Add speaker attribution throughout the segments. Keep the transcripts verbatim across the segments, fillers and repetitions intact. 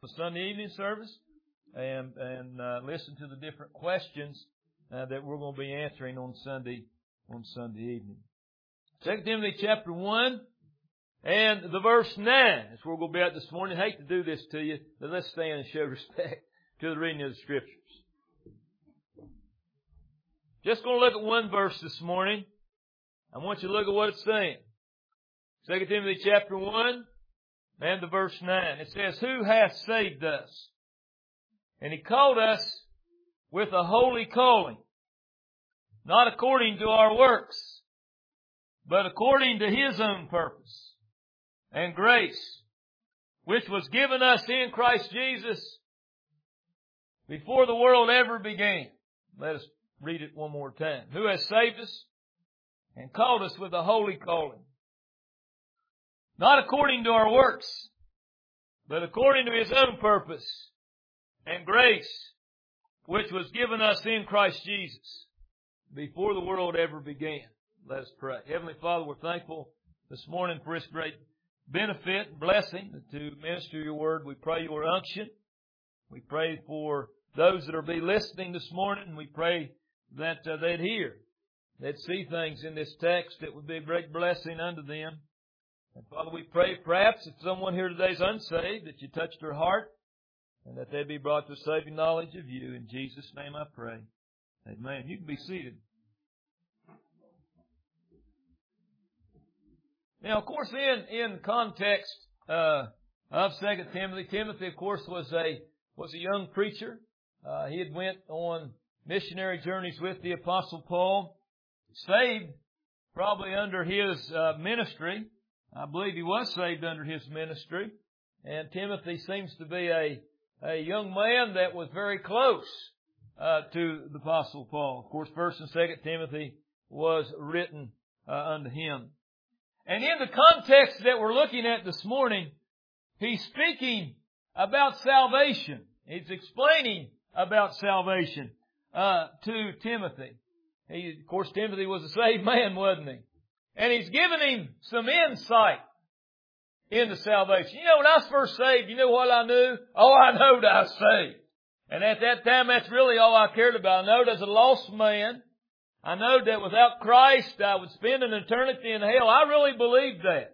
Speaker 1: the Sunday evening service and and uh, listen to the different questions uh, that we're going to be answering on Sunday on Sunday evening. Second Timothy chapter one and the verse nine. That's where we're going to be at this morning. I hate to do this to you, but let's stand and show respect to the reading of the Scriptures. Just going to look at one verse this morning. I want you to look at what it's saying. Second Timothy chapter one and the verse nine. It says, "Who hath saved us? And He called us with a holy calling, not according to our works, but according to His own purpose and grace, which was given us in Christ Jesus before the world ever began." Let us read it one more time. "Who has saved us and called us with a holy calling, not according to our works, but according to His own purpose and grace, which was given us in Christ Jesus before the world ever began." Let us pray. Heavenly Father, we're thankful this morning for this great benefit and blessing to minister Your Word. We pray Your unction. We pray for those that will be listening this morning. We pray that uh, they'd hear, they'd see things in this text that would be a great blessing unto them. And Father, we pray perhaps if someone here today is unsaved, that You touch their heart and that they be brought to a saving knowledge of You. In Jesus' name I pray. Amen. You can be seated. Now, of course, in, in context uh, of Second Timothy, Timothy, of course, was a was a young preacher. Uh, he had went on missionary journeys with the Apostle Paul, saved probably under his uh, ministry. I believe he was saved under his ministry. And Timothy seems to be a, a young man that was very close uh, to the Apostle Paul. Of course, First and Second Timothy was written uh, unto him. And in the context that we're looking at this morning, he's speaking about salvation. He's explaining about salvation uh, to Timothy. He, of course, Timothy was a saved man, wasn't he? And he's giving him some insight into salvation. You know, when I was first saved, you know what I knew? Oh, I knowed I was saved. And at that time, that's really all I cared about. I knowed as a lost man, I know that without Christ, I would spend an eternity in hell. I really believed that.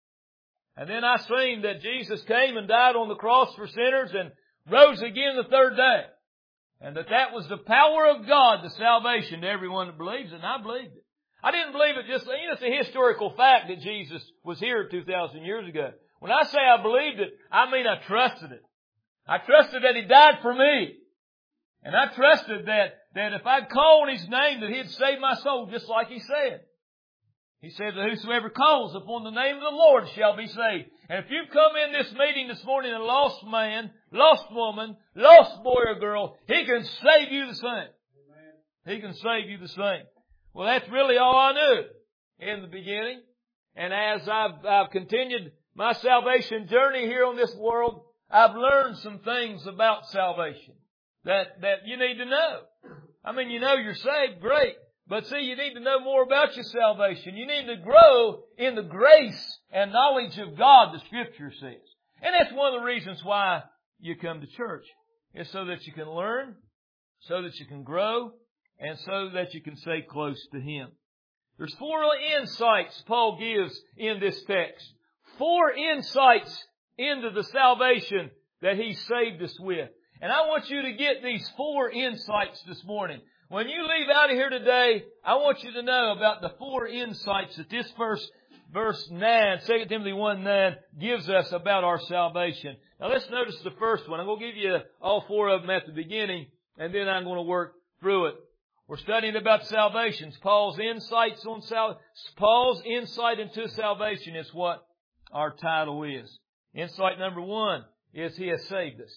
Speaker 1: And then I seen that Jesus came and died on the cross for sinners and rose again the third day. And that that was the power of God, the salvation to everyone that believes it. And I believed it. I didn't believe it just, you know, it's a historical fact that Jesus was here two thousand years ago. When I say I believed it, I mean I trusted it. I trusted that He died for me. And I trusted that, that if I'd call on His name, that He'd save my soul, just like He said. He said that whosoever calls upon the name of the Lord shall be saved. And if you've come in this meeting this morning a lost man, lost woman, lost boy or girl, He can save you the same. Amen. He can save you the same. Well, that's really all I knew in the beginning. And as I've, I've continued my salvation journey here on this world, I've learned some things about salvation that, that you need to know. I mean, you know you're saved, great. But see, you need to know more about your salvation. You need to grow in the grace and knowledge of God, the Scripture says. And that's one of the reasons why you come to church. It's so that you can learn, so that you can grow, and so that you can stay close to Him. There's four insights Paul gives in this text. Four insights into the salvation that He saved us with. And I want you to get these four insights this morning. When you leave out of here today, I want you to know about the four insights that this verse, verse nine, Second Timothy one nine, gives us about our salvation. Now let's notice the first one. I'm going to give you all four of them at the beginning, and then I'm going to work through it. We're studying about salvation. Paul's insights on sal- Paul's insight into salvation is what our title is. Insight number one is He has saved us.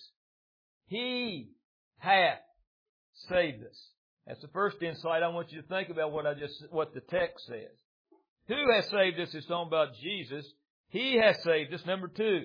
Speaker 1: He hath saved us. That's the first insight. I want you to think about what I just, what the text says. Who has saved us? It's talking about Jesus. He has saved us. Number two,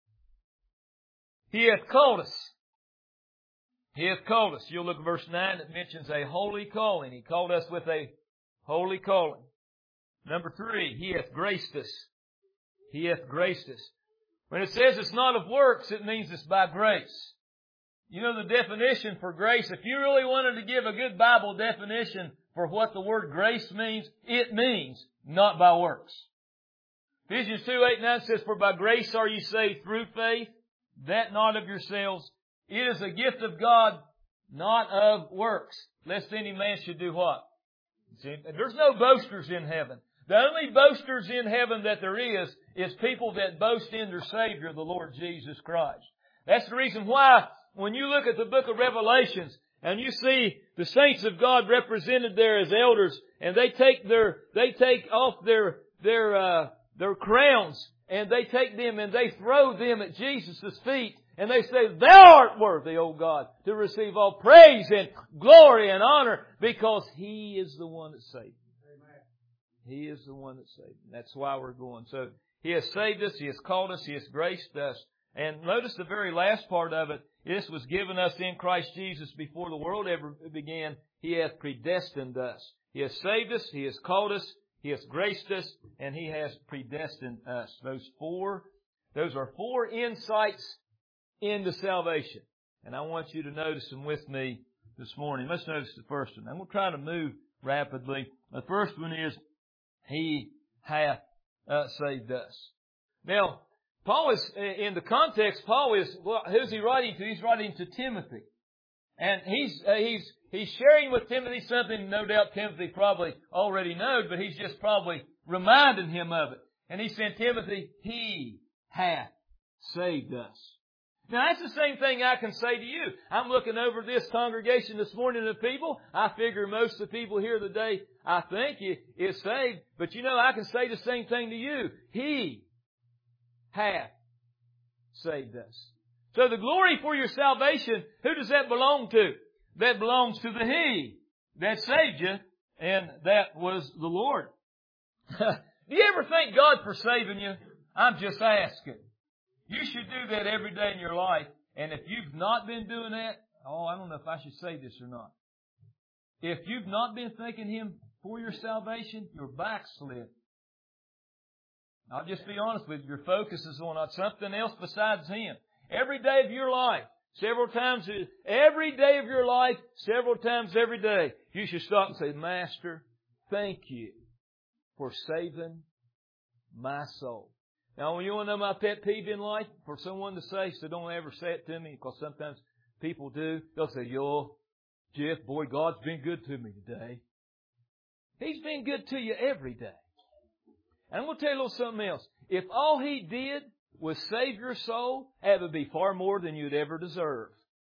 Speaker 1: He hath called us. He hath called us. You'll look at verse nine. It mentions a holy calling. He called us with a holy calling. Number three, He hath graced us. He hath graced us. When it says it's not of works, it means it's by grace. You know the definition for grace? If you really wanted to give a good Bible definition for what the word grace means, it means not by works. Ephesians two, eight, nine says, For by grace are ye saved through faith, that not of yourselves. It is a gift of God, not of works, lest any man should do what? See, there's no boasters in heaven. The only boasters in heaven that there is, is people that boast in their Savior, the Lord Jesus Christ. That's the reason why, when you look at the book of Revelations, and you see the saints of God represented there as elders, and they take their, they take off their, their, uh, their crowns, and they take them and they throw them at Jesus' feet, and they say, Thou art worthy, O God, to receive all praise and glory and honor, because He is the one that saved. He is the one that saved. That's why we're going. So He has saved us. He has called us. He has graced us. And notice the very last part of it. This was given us in Christ Jesus before the world ever began. He hath predestined us. He has saved us. He has called us. He has graced us. And He has predestined us. Those four, those are four insights into salvation. And I want you to notice them with me this morning. Let's notice the first one. I'm going to try to move rapidly. The first one is, He hath uh, saved us. Now, Paul is, in the context, Paul is, well, who's he writing to? He's writing to Timothy. And he's, uh, he's, he's sharing with Timothy something no doubt Timothy probably already knows, but he's just probably reminding him of it. And he said, Timothy, He hath saved us. Now that's the same thing I can say to you. I'm looking over this congregation this morning of people. I figure most of the people here today, I think, is saved. But you know, I can say the same thing to you. He hath saved us. So the glory for your salvation, who does that belong to? That belongs to the He that saved you, and that was the Lord. Do you ever thank God for saving you? I'm just asking. You should do that every day in your life. And if you've not been doing that, oh, I don't know if I should say this or not. If you've not been thanking Him for your salvation, you're backslid. I'll just be honest with you. Your focus is on something else besides Him. Every day of your life, several times, every day of your life, several times every day, you should stop and say, Master, thank you for saving my soul. Now, when you want to know my pet peeve in life, for someone to say, so don't ever say it to me, because sometimes people do. They'll say, Yo, Jeff, boy, God's been good to me today. He's been good to you every day. And I'm going to tell you a little something else. If all He did was save your soul, that would be far more than you'd ever deserve.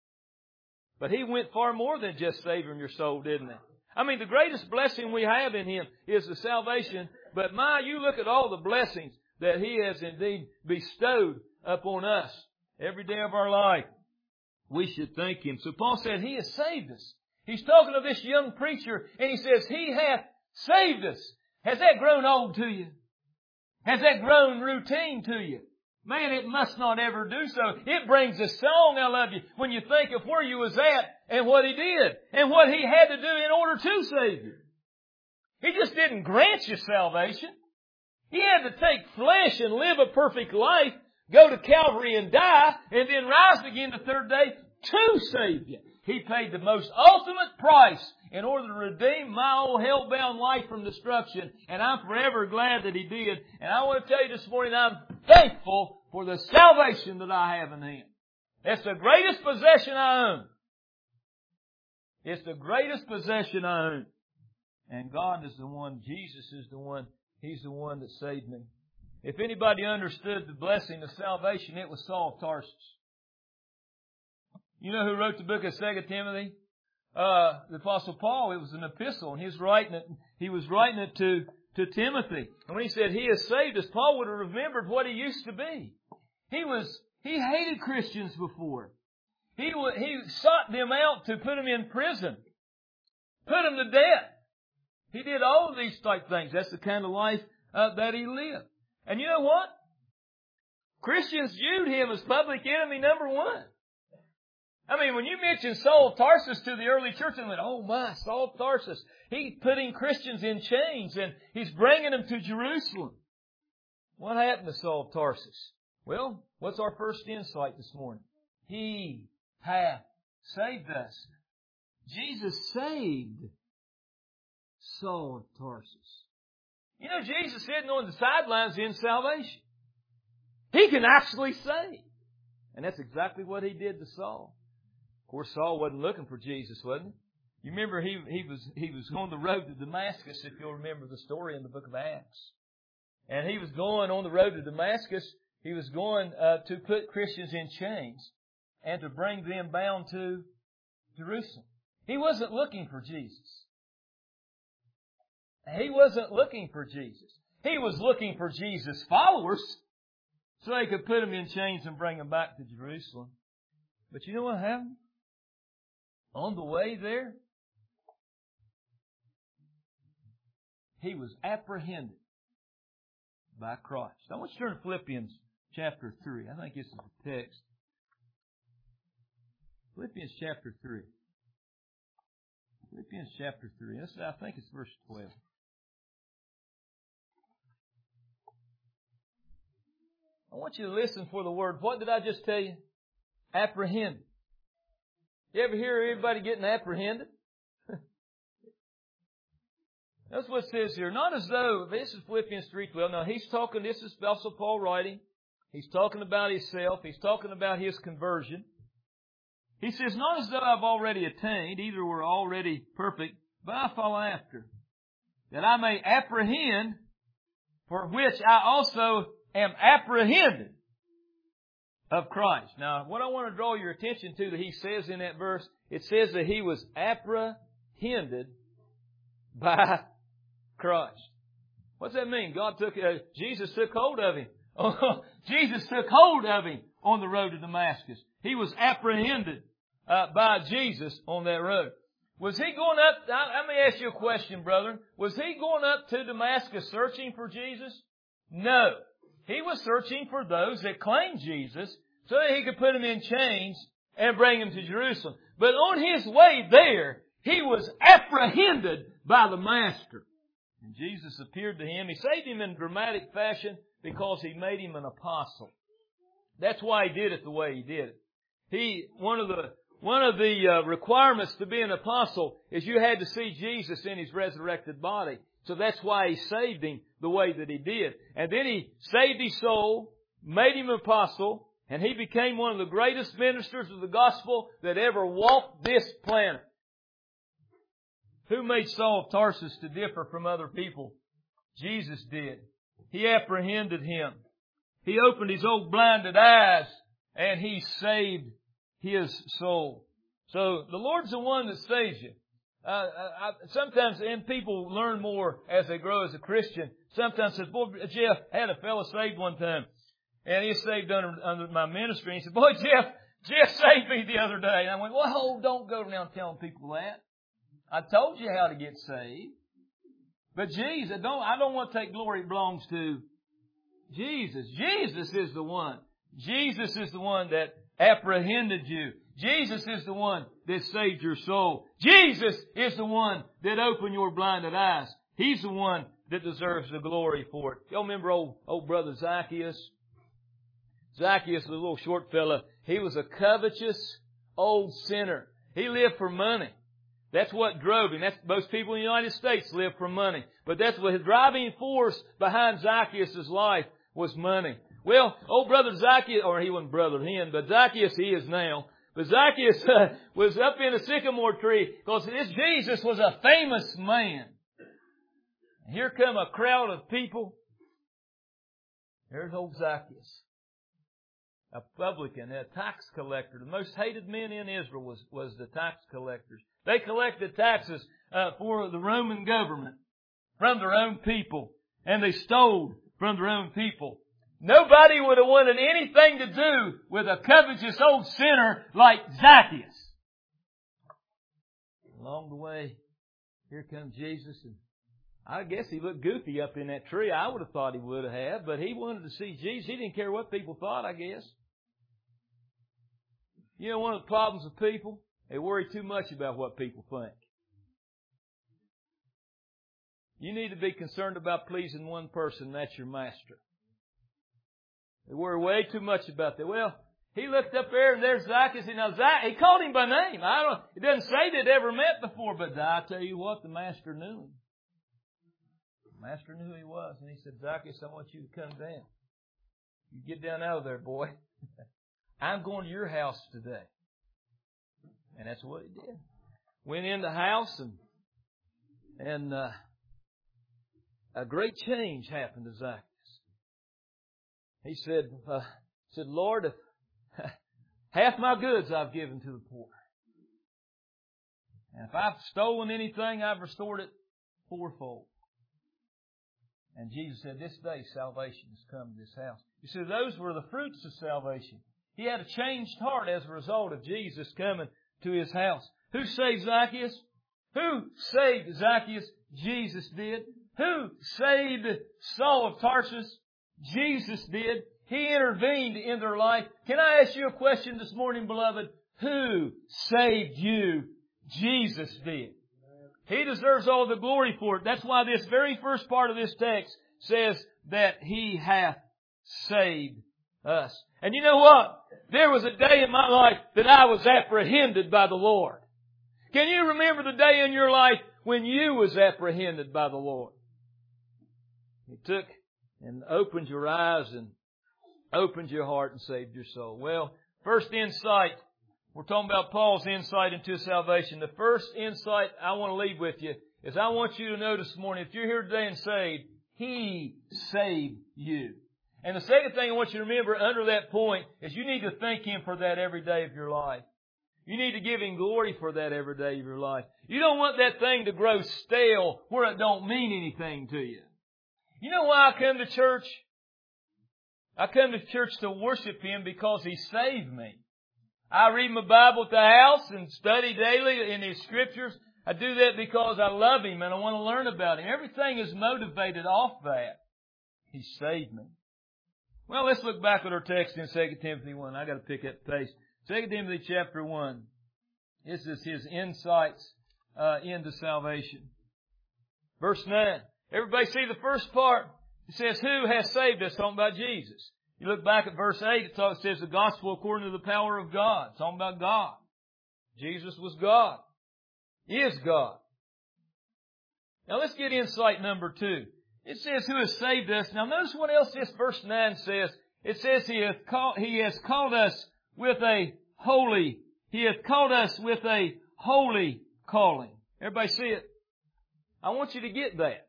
Speaker 1: But He went far more than just saving your soul, didn't He? I mean, the greatest blessing we have in Him is the salvation. But my, you look at all the blessings that He has indeed bestowed upon us every day of our life. We should thank Him. So Paul said He has saved us. He's talking to this young preacher, and he says, He hath saved us. Has that grown old to you? Has that grown routine to you? Man, it must not ever do so. It brings a song out of you when you think of where you was at and what He did and what He had to do in order to save you. He just didn't grant you salvation. He had to take flesh and live a perfect life, go to Calvary and die, and then rise again the third day to save you. He paid the most ultimate price in order to redeem my old hell-bound life from destruction. And I'm forever glad that He did. And I want to tell you this morning, I'm thankful for the salvation that I have in Him. It's the greatest possession I own. It's the greatest possession I own. And God is the one, Jesus is the one, He's the one that saved me. If anybody understood the blessing of salvation, it was Saul of Tarsus. You know who wrote the book of Second Timothy? Uh, the Apostle Paul. It was an epistle, and he was writing it. He was writing it to to Timothy. And when he said He has saved us, Paul would have remembered what he used to be. He was he hated Christians before. He he sought them out to put them in prison, put them to death. He did all of these type things. That's the kind of life uh, that he lived. And you know what? Christians viewed him as public enemy number one. I mean, when you mention Saul of Tarsus to the early church, they went, oh my, Saul of Tarsus. He's putting Christians in chains and he's bringing them to Jerusalem. What happened to Saul of Tarsus? Well, what's our first insight this morning? He hath saved us. Jesus saved Saul of Tarsus. You know, Jesus sitting on the sidelines in salvation. He can actually save. And that's exactly what He did to Saul. Of course, Saul wasn't looking for Jesus, wasn't he? You remember he, he was he was on the road to Damascus, if you'll remember the story in the book of Acts. And he was going on the road to Damascus. He was going uh, to put Christians in chains and to bring them bound to Jerusalem. He wasn't looking for Jesus. He wasn't looking for Jesus. He was looking for Jesus' followers so they could put them in chains and bring them back to Jerusalem. But you know what happened? On the way there, he was apprehended by Christ. I want you to turn to Philippians chapter three. I think this is the text. Philippians chapter three. Philippians chapter three. This, I think it's verse twelve. I want you to listen for the word. What did I just tell you? Apprehended. You ever hear everybody getting apprehended? That's what it says here. Not as though, this is Philippians three twelve. Now he's talking, this is also Paul writing. He's talking about himself. He's talking about his conversion. He says, not as though I've already attained, either we're already perfect, but I follow after, that I may apprehend for which I also am apprehended of Christ. Now, what I want to draw your attention to that he says in that verse, it says that he was apprehended by Christ. What's that mean? God took, uh, Jesus took hold of him. Jesus took hold of him on the road to Damascus. He was apprehended uh, by Jesus on that road. Was he going up, I, let me ask you a question, brother. Was he going up to Damascus searching for Jesus? No. He was searching for those that claimed Jesus so that he could put them in chains and bring them to Jerusalem. But on his way there, he was apprehended by the Master. And Jesus appeared to him. He saved him in dramatic fashion because he made him an apostle. That's why he did it the way he did it. He, one of the, one of the uh, requirements to be an apostle is you had to see Jesus in his resurrected body. So that's why he saved him the way that he did. And then he saved his soul, made him an apostle, and he became one of the greatest ministers of the gospel that ever walked this planet. Who made Saul of Tarsus to differ from other people? Jesus did. He apprehended him. He opened his old blinded eyes and he saved his soul. So the Lord's the one that saves you. Uh, I, sometimes, and people learn more as they grow as a Christian. Sometimes says, boy, Jeff, I had a fellow saved one time. And he was saved under, under my ministry. And he said, boy, Jeff, Jeff saved me the other day. And I went, well, don't go around telling people that. I told you how to get saved. But Jesus, don't, I don't want to take glory it belongs to Jesus. Jesus is the one. Jesus is the one that apprehended you. Jesus is the one that saved your soul. Jesus is the one that opened your blinded eyes. He's the one that deserves the glory for it. Y'all remember old, old brother Zacchaeus? Zacchaeus, the little short fella, he was a covetous old sinner. He lived for money. That's what drove him. That's, most people in the United States live for money. But that's what his driving force behind Zacchaeus' life was money. Well, old brother Zacchaeus, or he wasn't brother then, but Zacchaeus he is now. But Zacchaeus uh, was up in a sycamore tree because this Jesus was a famous man. And here come a crowd of people. There's old Zacchaeus, a publican, a tax collector. The most hated men in Israel was, was the tax collectors. They collected taxes uh, for the Roman government from their own people. And they stole from their own people. Nobody would have wanted anything to do with a covetous old sinner like Zacchaeus. Along the way, here comes Jesus. And I guess he looked goofy up in that tree. I would have thought he would have, but he wanted to see Jesus. He didn't care what people thought, I guess. You know, one of the problems with people, they worry too much about what people think. You need to be concerned about pleasing one person, and that's your master. They worry way too much about that. Well, he looked up there and there's Zacchaeus. And now Zac, he called him by name. I don't, it doesn't say they'd ever met before, but I tell you what, the master knew him. The master knew who he was. And he said, Zacchaeus, I want you to come down. You get down out of there, boy. I'm going to your house today. And that's what he did. Went in the house and, and, uh, a great change happened to Zacchaeus. He said, uh, said, Lord, if half my goods I've given to the poor. And if I've stolen anything, I've restored it fourfold. And Jesus said, this day salvation has come to this house. You see, those were the fruits of salvation. He had a changed heart as a result of Jesus coming to his house. Who saved Zacchaeus? Who saved Zacchaeus? Jesus did. Who saved Saul of Tarsus? Jesus did. He intervened in their life. Can I ask you a question this morning, beloved? Who saved you? Jesus did. He deserves all the glory for it. That's why this very first part of this text says that He hath saved us. And you know what? There was a day in my life that I was apprehended by the Lord. Can you remember the day in your life when you was apprehended by the Lord? He took and opened your eyes and opened your heart and saved your soul. Well, first insight, we're talking about Paul's insight into salvation. The first insight I want to leave with you is I want you to know this morning, if you're here today and saved, He saved you. And the second thing I want you to remember under that point is you need to thank Him for that every day of your life. You need to give Him glory for that every day of your life. You don't want that thing to grow stale where it don't mean anything to you. You know why I come to church? I come to church to worship Him because He saved me. I read my Bible at the house and study daily in His Scriptures. I do that because I love Him and I want to learn about Him. Everything is motivated off that. He saved me. Well, let's look back at our text in Second Timothy one. I got to pick up the pace. Second Timothy chapter one. This is his insights uh, into salvation. Verse nine. Everybody see the first part? It says, who has saved us? Talking about Jesus. You look back at verse eight, it talks, it says the gospel according to the power of God. It's talking about God. Jesus was God. He is God. Now let's get insight number two. It says who has saved us. Now notice what else this verse nine says. It says He hath called, He has called us with a holy, He hath called us with a holy calling. Everybody see it? I want you to get that.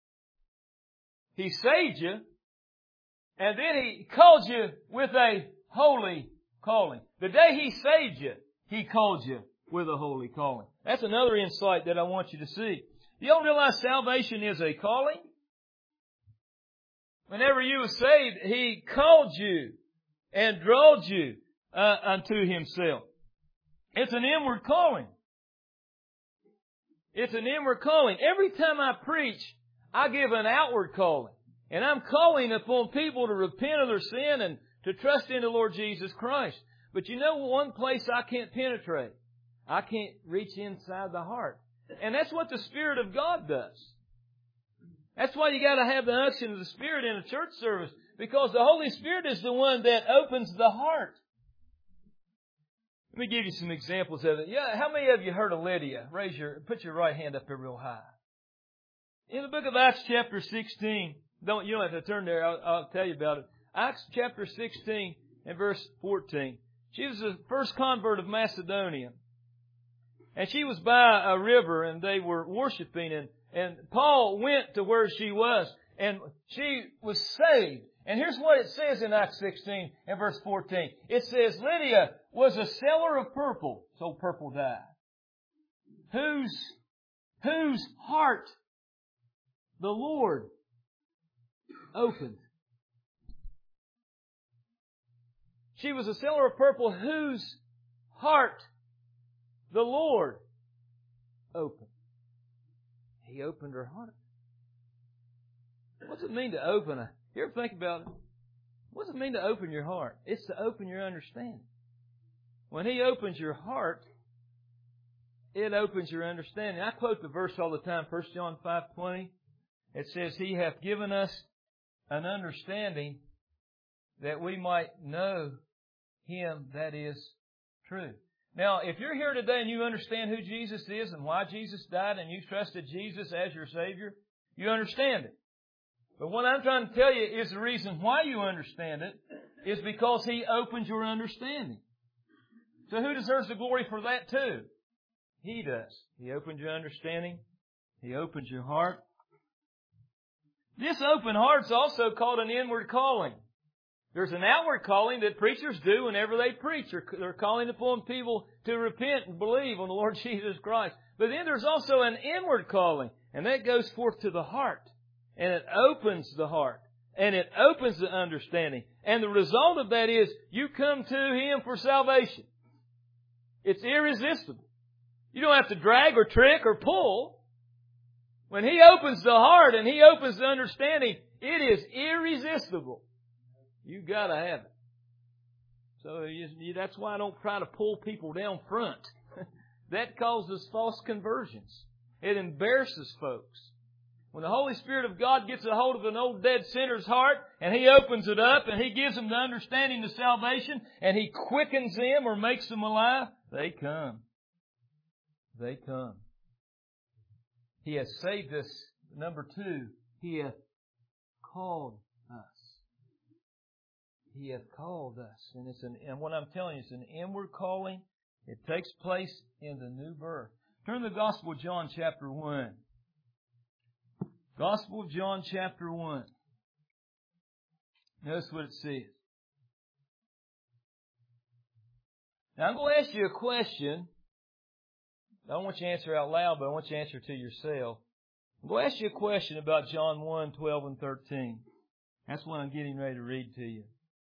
Speaker 1: He saved you, and then He called you with a holy calling. The day He saved you, He called you with a holy calling. That's another insight that I want you to see. You don't realize salvation is a calling? Whenever you were saved, He called you and drawed you uh, unto Himself. It's an inward calling. It's an inward calling. Every time I preach, I give an outward calling. And I'm calling upon people to repent of their sin and to trust in the Lord Jesus Christ. But you know one place I can't penetrate? I can't reach inside the heart. And that's what the Spirit of God does. That's why you got to have the unction of the Spirit in a church service. Because the Holy Spirit is the one that opens the heart. Let me give you some examples of it. Yeah, how many of you heard of Lydia? Raise your, put your right hand up there real high. In the book of Acts chapter sixteen, don't, you don't have to turn there, I'll, I'll tell you about it. Acts chapter sixteen and verse fourteen. She was the first convert of Macedonia. And she was by a river and they were worshiping and, and Paul went to where she was and she was saved. And here's what it says in Acts sixteen and verse fourteen. It says, Lydia was a seller of purple, so purple dye, whose, whose heart the Lord opened. She was a seller of purple whose heart the Lord opened. He opened her heart. What's it mean to open a... You ever think about it? What does it mean to open your heart? It's to open your understanding. When He opens your heart, it opens your understanding. I quote the verse all the time, First John five twenty. It says, He hath given us an understanding that we might know Him that is true. Now, if you're here today and you understand who Jesus is and why Jesus died and you trusted Jesus as your Savior, you understand it. But what I'm trying to tell you is the reason why you understand it is because He opens your understanding. So who deserves the glory for that too? He does. He opens your understanding. He opens your heart. This open heart's also called an inward calling. There's an outward calling that preachers do whenever they preach. They're calling upon people to repent and believe on the Lord Jesus Christ. But then there's also an inward calling, and that goes forth to the heart. And it opens the heart. And it opens the understanding. And the result of that is you come to Him for salvation. It's irresistible. You don't have to drag or trick or pull. When He opens the heart and He opens the understanding, it is irresistible. You've got to have it. So you, that's why I don't try to pull people down front. That causes false conversions. It embarrasses folks. When the Holy Spirit of God gets a hold of an old dead sinner's heart and He opens it up and He gives them the understanding of salvation and He quickens them or makes them alive, they come. They come. He has saved us. Number two, He hath called us. He hath called us. And it's an, and what I'm telling you, it's an inward calling. It takes place in the new birth. Turn to the Gospel of John chapter one. Gospel of John chapter one. Notice what it says. Now I'm going to ask you a question. I don't want you to answer out loud, but I want you to answer to yourself. I'm going to ask you a question about John one, twelve and thirteen. That's what I'm getting ready to read to you.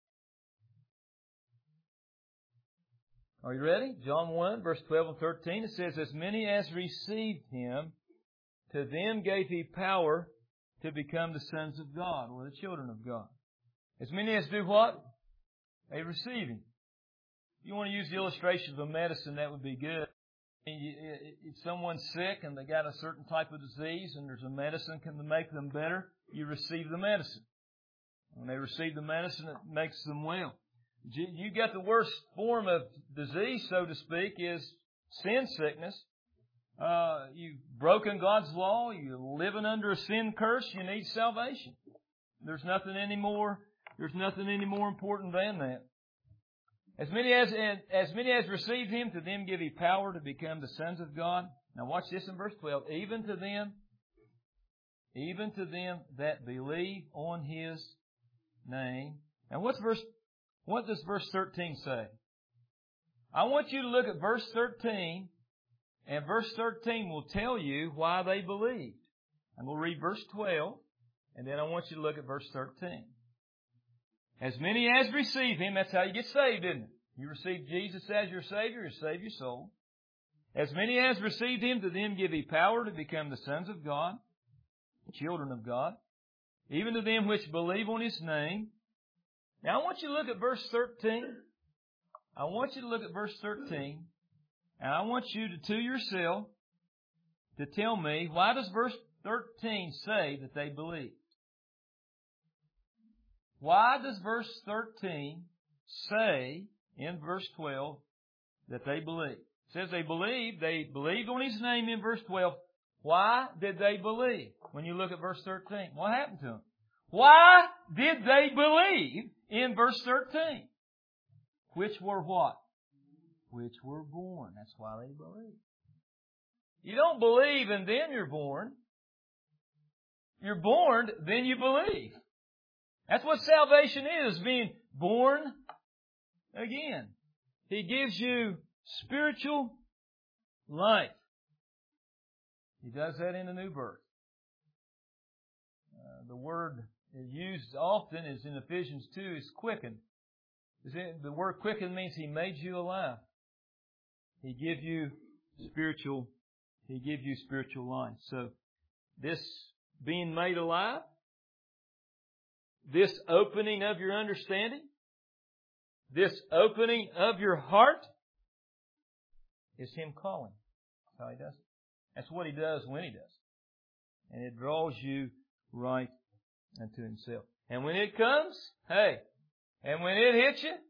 Speaker 1: Are you ready? John one, verse twelve and thirteen. It says, as many as received Him, to them gave He power to become the sons of God, or the children of God. As many as do what? They receive Him. If you want to use the illustration of a medicine, that would be good. If someone's sick and they got a certain type of disease and there's a medicine can make them better, you receive the medicine. When they receive the medicine, it makes them well. You got the worst form of disease, so to speak, is sin sickness. Uh, you've broken God's law. You're living under a sin curse. You need salvation. There's nothing any more. There's nothing any more important than that. As many as as many as received Him, to them give He power to become the sons of God. Now watch this in verse twelve. Even to them, even to them that believe on His name. Now what's verse? What does verse thirteen say? I want you to look at verse thirteen. And verse thirteen will tell you why they believed. I'm going to read verse twelve, and then I want you to look at verse thirteen. As many as receive Him, that's how you get saved, isn't it? You receive Jesus as your Savior, you save your soul. As many as received Him, to them give He power to become the sons of God, the children of God, even to them which believe on His name. Now I want you to look at verse thirteen. I want you to look at verse thirteen. And I want you to, to yourself, to tell me, why does verse thirteen say that they believed? Why does verse thirteen say in verse twelve that they believed? It says they believed. They believed on His name in verse twelve. Why did they believe? When you look at verse thirteen, what happened to them? Why did they believe in verse thirteen? Which were what? Which were born. That's why they believe. You don't believe and then you're born. You're born, then you believe. That's what salvation is, being born again. He gives you spiritual life. He does that in the new birth. Uh, the word used often is in Ephesians two is quicken. The word quicken means He made you alive. He give you spiritual, He give you spiritual life. So this being made alive, this opening of your understanding, this opening of your heart is Him calling. That's how He does it. That's what He does when He does it. And it draws you right unto Himself. And when it comes, hey, And when it hits you,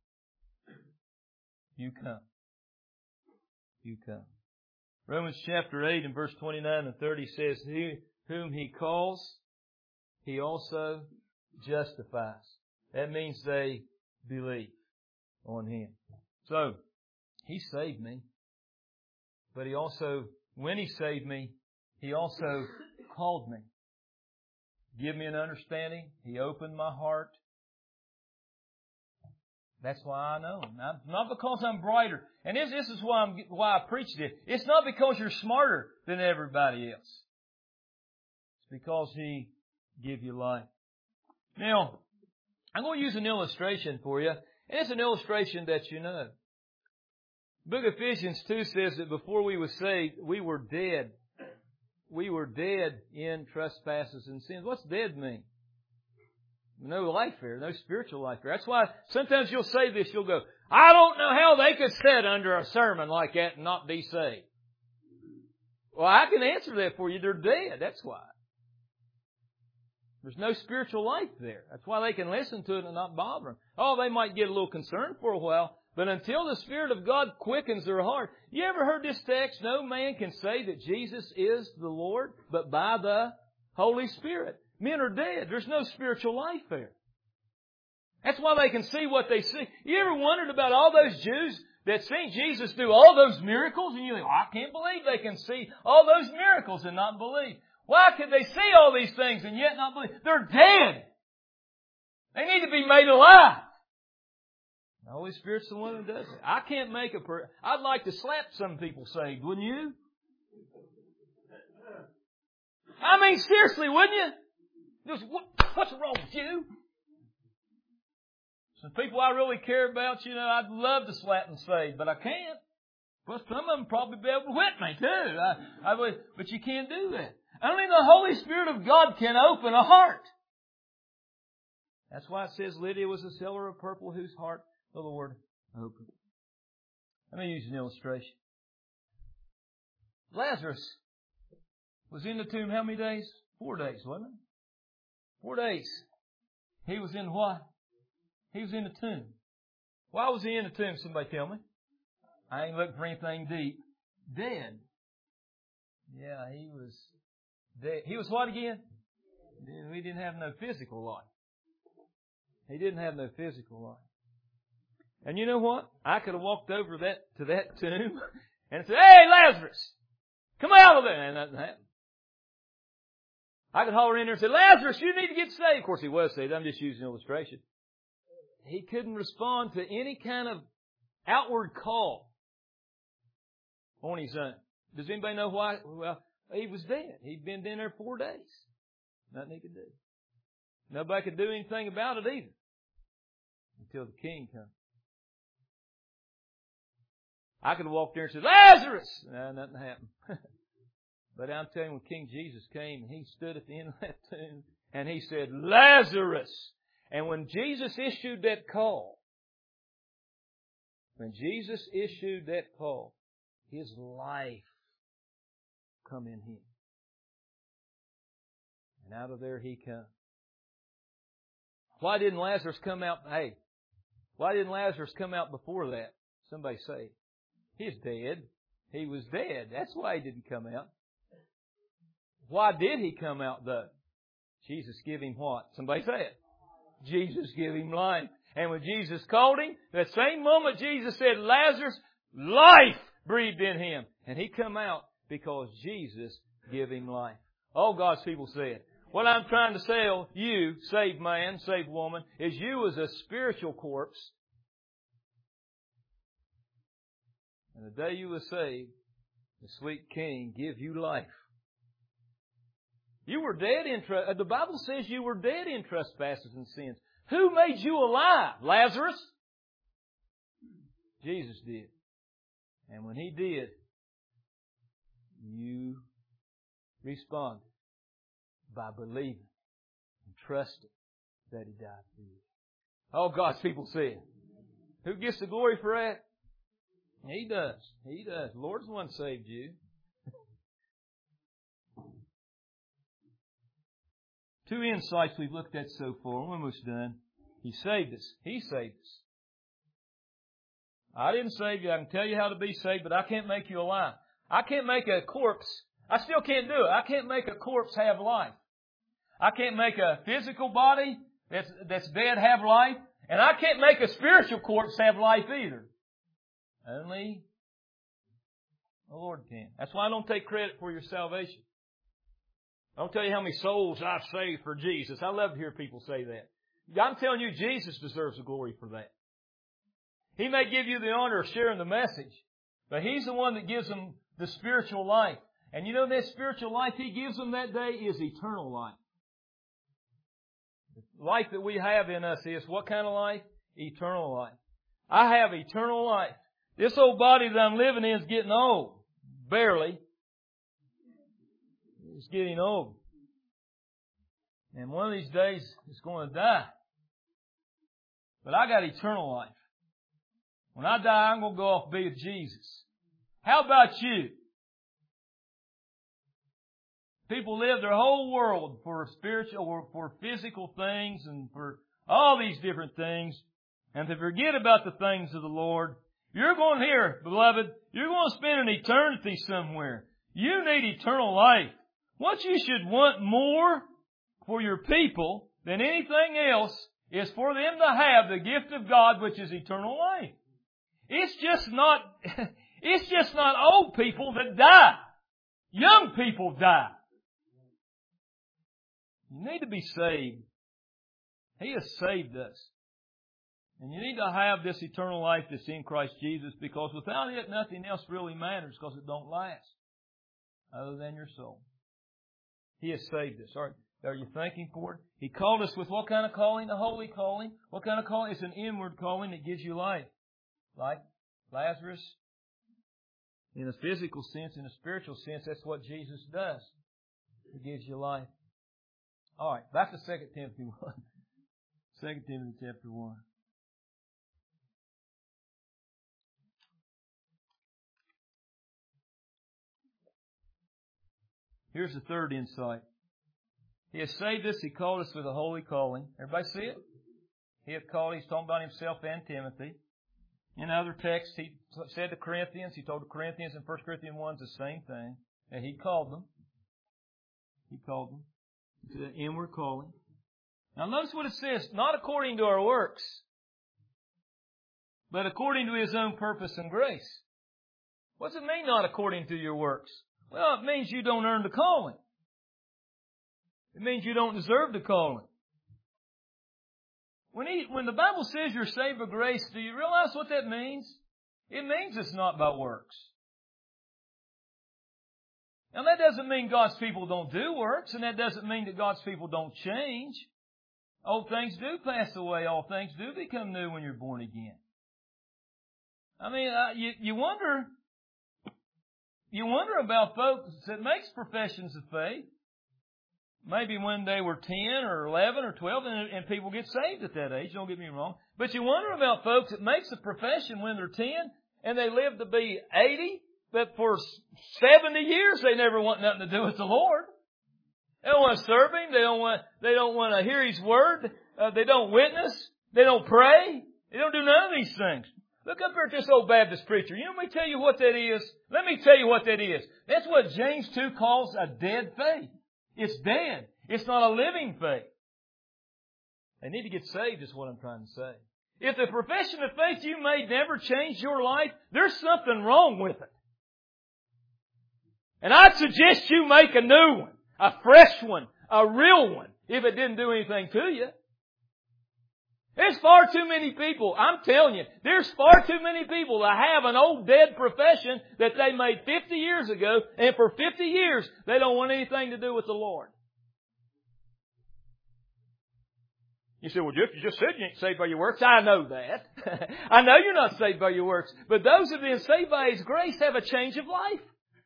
Speaker 1: you come. You come. Romans chapter eight and verse twenty-nine and thirty says, He whom He calls, He also justifies. That means they believe on Him. So, He saved me. But He also, when He saved me, He also called me. Give me an understanding. He opened my heart. That's why I know Him. Not, not because I'm brighter. And this, this is why, I'm, why I preach this. It's not because you're smarter than everybody else. It's because He give you life. Now, I'm going to use an illustration for you. And it's an illustration that you know. The book of Ephesians two says that before we were saved, we were dead. We were dead in trespasses and sins. What's dead mean? No life there, no spiritual life there. That's why sometimes you'll say this, you'll go, I don't know how they could sit under a sermon like that and not be saved. Well, I can answer that for you. They're dead. That's why. There's no spiritual life there. That's why they can listen to it and not bother them. Oh, they might get a little concerned for a while, but until the Spirit of God quickens their heart. You ever heard this text? No man can say that Jesus is the Lord, but by the Holy Spirit. Men are dead. There's no spiritual life there. That's why they can see what they see. You ever wondered about all those Jews that seen Jesus do all those miracles? And you think, oh, I can't believe they can see all those miracles and not believe. Why could they see all these things and yet not believe? They're dead. They need to be made alive. The Holy Spirit's the one who does it. I can't make a per- I'd like to slap some people saved, wouldn't you? I mean, seriously, wouldn't you? Just, what, what's wrong with you? Some people I really care about, you know, I'd love to slap and save, but I can't. Well, some of them probably be able to whip me too. I, I would, but you can't do that. Only the Holy Spirit of God can open a heart. That's why it says Lydia was a seller of purple whose heart the Lord opened. Let me use an illustration. Lazarus was in the tomb how many days? Four days, wasn't it? Four days. He was in what? He was in the tomb. Why was he in the tomb? Somebody tell me. I ain't looking for anything deep. Dead. Yeah, he was dead. He was what again? He didn't have no physical life. He didn't have no physical life. And you know what? I could have walked over that to that tomb and said, Hey, Lazarus, come out of there. And nothing happened. I could holler in there and say, Lazarus, you need to get saved. Of course, he was saved. I'm just using an illustration. He couldn't respond to any kind of outward call on his own. Does anybody know why? Well, he was dead. He'd been in there four days. Nothing he could do. Nobody could do anything about it either until the king comes. I could have walked there and said, Lazarus! No, nothing happened. But I'm telling you, when King Jesus came, and He stood at the end of that tomb, and He said, Lazarus! And when Jesus issued that call, when Jesus issued that call, His life come in Him. And out of there He come. Why didn't Lazarus come out? Hey, why didn't Lazarus come out before that? Somebody say, he's dead. He was dead. That's why he didn't come out. Why did he come out though? Jesus gave him what? Somebody say it. Jesus gave him life. And when Jesus called him, that same moment Jesus said, Lazarus, life breathed in him. And he come out because Jesus gave him life. All God's people said. What I'm trying to tell you, saved man, saved woman, is you as a spiritual corpse. And the day you were saved, the sweet King give you life. You were dead in, the Bible says you were dead in trespasses and sins. Who made you alive? Lazarus? Jesus did. And when He did, you responded by believing and trusting that He died for you. All God's people said. Who gets the glory for that? He does. He does. The Lord's the one who saved you. Two insights we've looked at so far. We're almost done. He saved us. He saved us. I didn't save you. I can tell you how to be saved, but I can't make you alive. I can't make a corpse. I still can't do it. I can't make a corpse have life. I can't make a physical body that's, that's dead have life. And I can't make a spiritual corpse have life either. Only the Lord can. That's why I don't take credit for your salvation. I don't tell you how many souls I've saved for Jesus. I love to hear people say that. I'm telling you, Jesus deserves the glory for that. He may give you the honor of sharing the message, but He's the one that gives them the spiritual life. And you know that spiritual life He gives them that day is eternal life. The life that we have in us is what kind of life? Eternal life. I have eternal life. This old body that I'm living in is getting old. Barely. It's getting old. And one of these days it's going to die. But I got eternal life. When I die, I'm going to go off and be with Jesus. How about you? People live their whole world for spiritual or for physical things and for all these different things. And to forget about the things of the Lord. You're going here, beloved, you're going to spend an eternity somewhere. You need eternal life. What you should want more for your people than anything else is for them to have the gift of God, which is eternal life. It's just not, it's just not old people that die. Young people die. You need to be saved. He has saved us. And you need to have this eternal life that's in Christ Jesus, because without it, nothing else really matters, because it don't last other than your soul. He has saved us. Are, are you thanking for it? He called us with what kind of calling? A holy calling. What kind of calling? It's an inward calling that gives you life. Like Lazarus, in a physical sense, in a spiritual sense, that's what Jesus does. He gives you life. All right, back to Second Timothy one. Second Timothy chapter one. Here's the third insight. He has saved us. He called us with a holy calling. Everybody see it? He had called, he's talking about himself and Timothy. In other texts, he said to Corinthians, he told the Corinthians in First Corinthians one the same thing. And he called them. He called them to the inward calling. Now notice what it says, not according to our works, but according to His own purpose and grace. What does it mean, not according to your works? Well, it means you don't earn the calling. It means you don't deserve the calling. When, he, when the Bible says you're saved by grace, do you realize what that means? It means it's not by works. Now that doesn't mean God's people don't do works, and that doesn't mean that God's people don't change. Old things do pass away. All things do become new when you're born again. I mean, uh, you, you wonder, you wonder about folks that makes professions of faith. Maybe when they were ten or eleven or twelve, and, and people get saved at that age, don't get me wrong. But you wonder about folks that makes a profession when they're ten and they live to be eighty, but for seventy years they never want nothing to do with the Lord. They don't want to serve Him. They don't want, they don't want to hear His Word. Uh, they don't witness. They don't pray. They don't do none of these things. Look up here at this old Baptist preacher. You know, let me tell you what that is. Let me tell you what that is. That's what James two calls a dead faith. It's dead. It's not a living faith. They need to get saved is what I'm trying to say. If the profession of faith you made never changed your life, there's something wrong with it. And I'd suggest you make a new one, a fresh one, a real one, if it didn't do anything to you. There's far too many people, I'm telling you, there's far too many people that have an old dead profession that they made fifty years ago, and for fifty years they don't want anything to do with the Lord. You say, well, Jeff, you just said you ain't saved by your works. I know that. I know you're not saved by your works. But those who have been saved by His grace have a change of life.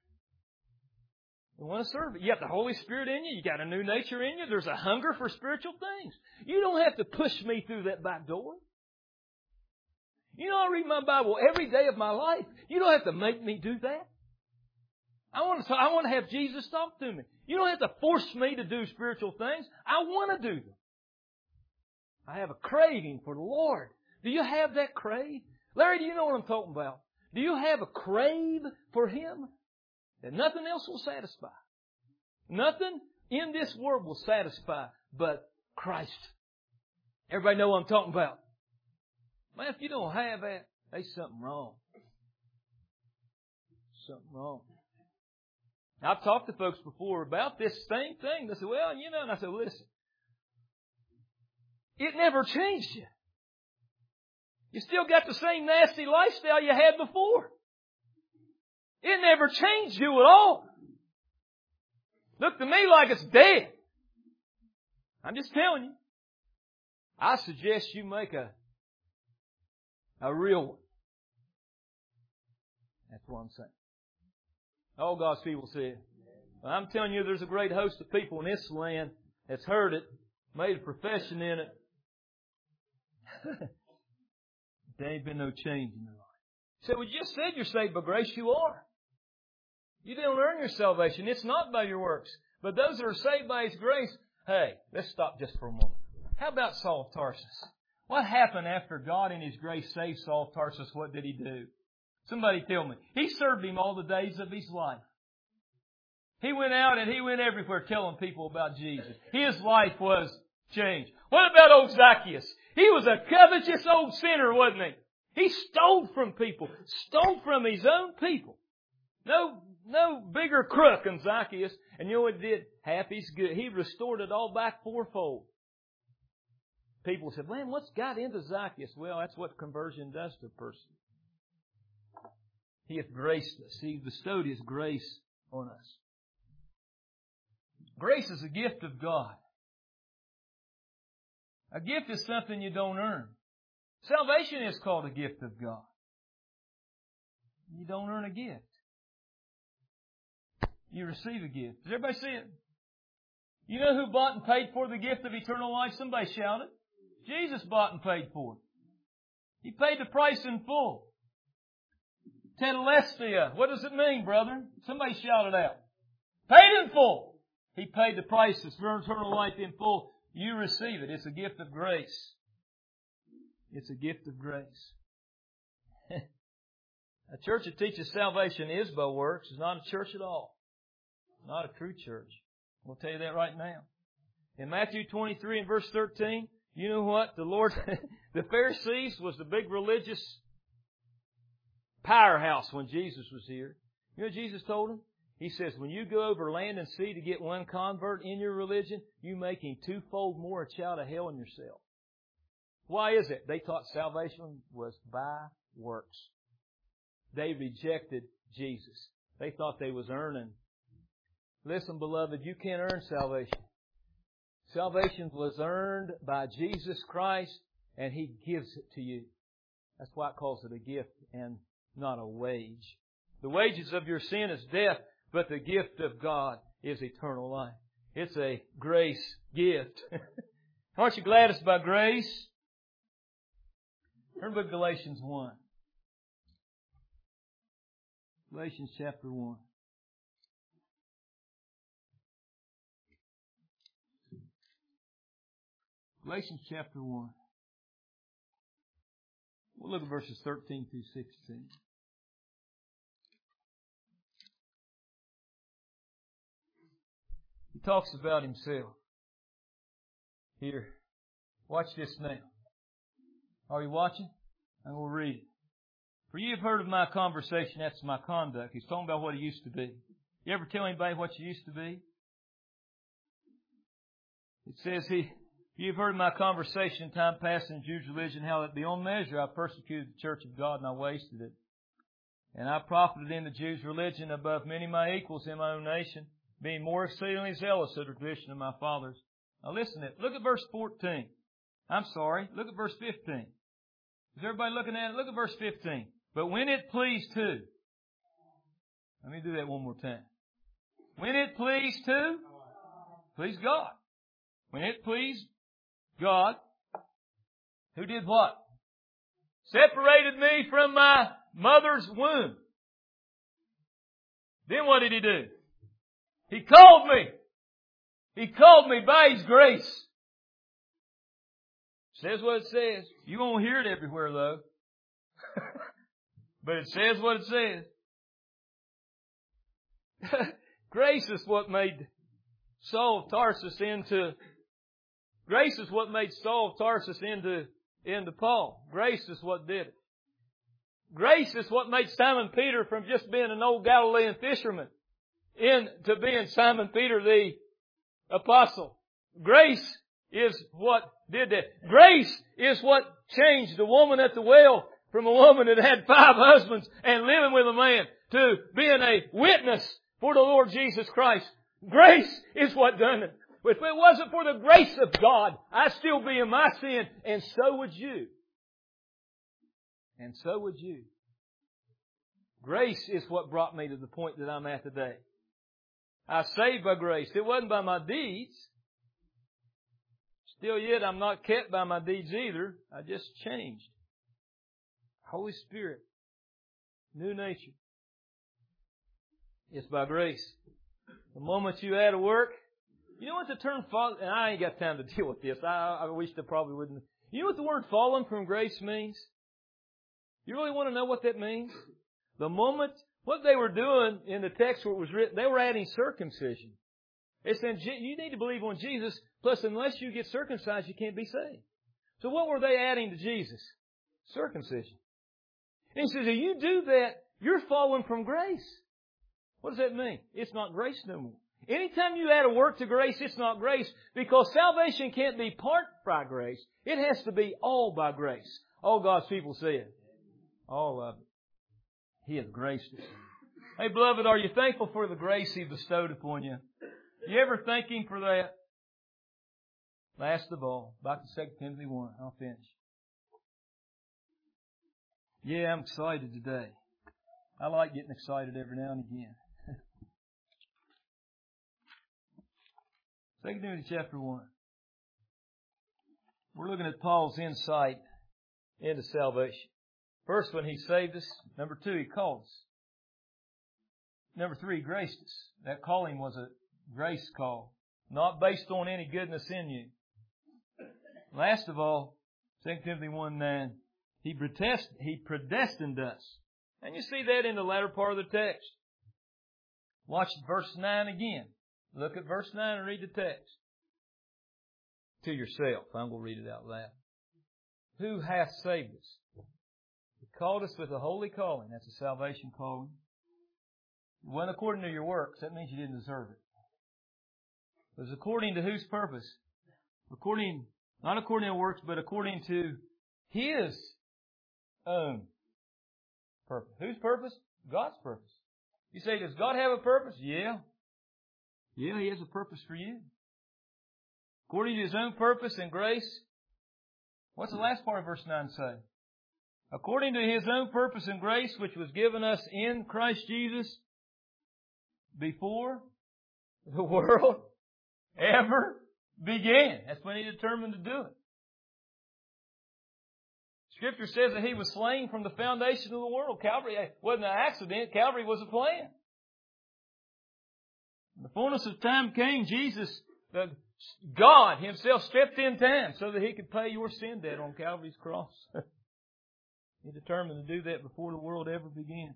Speaker 1: You want to serve it. You have the Holy Spirit in you. You got a new nature in you. There's a hunger for spiritual things. You don't have to push me through that back door. You know, I read my Bible every day of my life. You don't have to make me do that. I want to, I want to have Jesus talk to me. You don't have to force me to do spiritual things. I want to do them. I have a craving for the Lord. Do you have that crave? Larry, do you know what I'm talking about? Do you have a crave for Him that nothing else will satisfy? Nothing in this world will satisfy but Christ. Everybody know what I'm talking about? Man, if you don't have that, there's something wrong. Something wrong. I've talked to folks before about this same thing. They said, well, you know, and I said, listen, it never changed you. You still got the same nasty lifestyle you had before. It never changed you at all. Looked to me like it's dead. I'm just telling you. I suggest you make a, a real one. That's what I'm saying. All God's people say. I'm telling you, there's a great host of people in this land that's heard it, made a profession in it. There ain't been no change in their life. So we just said you're saved by grace. You are. You don't earn your salvation. It's not by your works. But those that are saved by His grace, hey, let's stop just for a moment. How about Saul of Tarsus? What happened after God in His grace saved Saul of Tarsus? What did He do? Somebody tell me. He served Him all the days of his life. He went out and he went everywhere telling people about Jesus. His life was changed. What about old Zacchaeus? He was a covetous old sinner, wasn't he? He stole from people. Stole from his own people. No, no bigger crook than Zacchaeus. And you know what he did? Half his good. He restored it all back fourfold. People said, man, what's got into Zacchaeus? Well, that's what conversion does to a person. He hath graced us. He bestowed His grace on us. Grace is a gift of God. A gift is something you don't earn. Salvation is called a gift of God. You don't earn a gift. You receive a gift. Does everybody see it? You know who bought and paid for the gift of eternal life? Somebody shouted. Jesus bought and paid for it. He paid the price in full. Tetelestai. What does it mean, brother? Somebody shout it out. Paid in full. He paid the price for eternal life in full. You receive it. It's a gift of grace. It's a gift of grace. A church that teaches salvation is by works is not a church at all. Not a true church. We'll tell you that right now. In Matthew twenty-three and verse thirteen, you know what? The Lord, the Pharisees was the big religious powerhouse when Jesus was here. You know what Jesus told them? He says, when you go over land and sea to get one convert in your religion, you making twofold more a child of hell than yourself. Why is it? They thought salvation was by works. They rejected Jesus. They thought they was earning. Listen, beloved, you can't earn salvation. Salvation was earned by Jesus Christ, and He gives it to you. That's why it calls it a gift and not a wage. The wages of your sin is death, but the gift of God is eternal life. It's a grace gift. Aren't you glad it's by grace? Turn to Galatians one. Galatians chapter one. Galatians chapter one. We'll look at verses thirteen through sixteen. He talks about himself. Here. Watch this now. Are you watching? I'm going to read it. For you have heard of my conversation, that's my conduct. He's talking about what he used to be. You ever tell anybody what you used to be? It says he, you've heard of my conversation in time past in Jews' religion, how that beyond measure I persecuted the church of God and I wasted it. And I profited in the Jews' religion above many of my equals in my own nation, being more exceedingly zealous of the tradition of my fathers. Now listen to it. Look at verse fourteen. I'm sorry. Look at verse fifteen. Is everybody looking at it? Look at verse fifteen. But when it pleased who? Let me do that one more time. When it pleased who? Pleased God. When it pleased God, who did what? Separated me from my mother's womb. Then what did He do? He called me. He called me by His grace. Says what it says. You won't hear it everywhere though. But it says what it says. Grace is what made Saul of Tarsus into, grace is what made Saul of Tarsus into, into Paul. Grace is what did it. Grace is what made Simon Peter from just being an old Galilean fisherman into being Simon Peter the apostle. Grace is what did that. Grace is what changed the woman at the well from a woman that had five husbands and living with a man to being a witness for the Lord Jesus Christ. Grace is what done it. If it wasn't for the grace of God, I'd still be in my sin, and so would you. And so would you. Grace is what brought me to the point that I'm at today. I was saved by grace. It wasn't by my deeds. Still yet, I'm not kept by my deeds either. I just changed. Holy Spirit. New nature. It's by grace. The moment you out of work, you know what the term fall, and I ain't got time to deal with this. I, I wish I probably wouldn't. You know what the word fallen from grace means? You really want to know what that means? The moment, what they were doing in the text where it was written, they were adding circumcision. They said, you need to believe on Jesus, plus unless you get circumcised, you can't be saved. So what were they adding to Jesus? Circumcision. And he says, if you do that, you're falling from grace. What does that mean? It's not grace no more. Anytime you add a work to grace, it's not grace, because salvation can't be part by grace. It has to be all by grace. All God's people said. All of it. He has graced us. Hey, beloved, are you thankful for the grace He bestowed upon you? You ever thank Him for that? Last of all, back to Second Timothy one. I'll finish. Yeah, I'm excited today. I like getting excited every now and again. Second Timothy chapter one. We're looking at Paul's insight into salvation. First, when He saved us. Number two, He called us. Number three, He graced us. That calling was a grace call, not based on any goodness in you. Last of all, Second Timothy one nine, He predestined us. And you see that in the latter part of the text. Watch verse nine again. Look at verse nine and read the text. To yourself. I'm going to read it out loud. Who hath saved us? He called us with a holy calling. That's a salvation calling. It wasn't according to your works. That means you didn't deserve it. It was according to whose purpose? According, not according to works, but according to His own purpose. Whose purpose? God's purpose. You say, does God have a purpose? Yeah. Yeah, He has a purpose for you. According to His own purpose and grace. What's the last part of verse nine say? According to His own purpose and grace, which was given us in Christ Jesus before the world ever began. That's when He determined to do it. Scripture says that He was slain from the foundation of the world. Calvary wasn't an accident. Calvary was a plan. When the fullness of time came, Jesus, the God Himself stepped in time so that He could pay your sin debt on Calvary's cross. He determined to do that before the world ever began.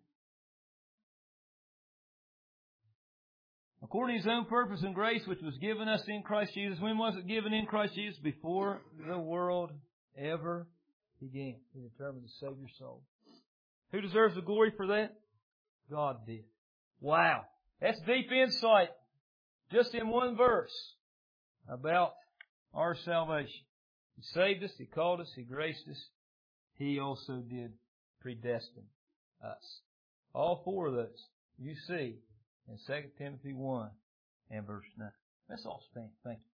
Speaker 1: According to His own purpose and grace, which was given us in Christ Jesus. When was it given in Christ Jesus? Before the world ever began. He determined to save your soul. Who deserves the glory for that? God did. Wow. That's deep insight just in one verse about our salvation. He saved us. He called us. He graced us. He also did predestine us. All four of those you see in Second Timothy one and verse nine. Let's all stand. Thank you.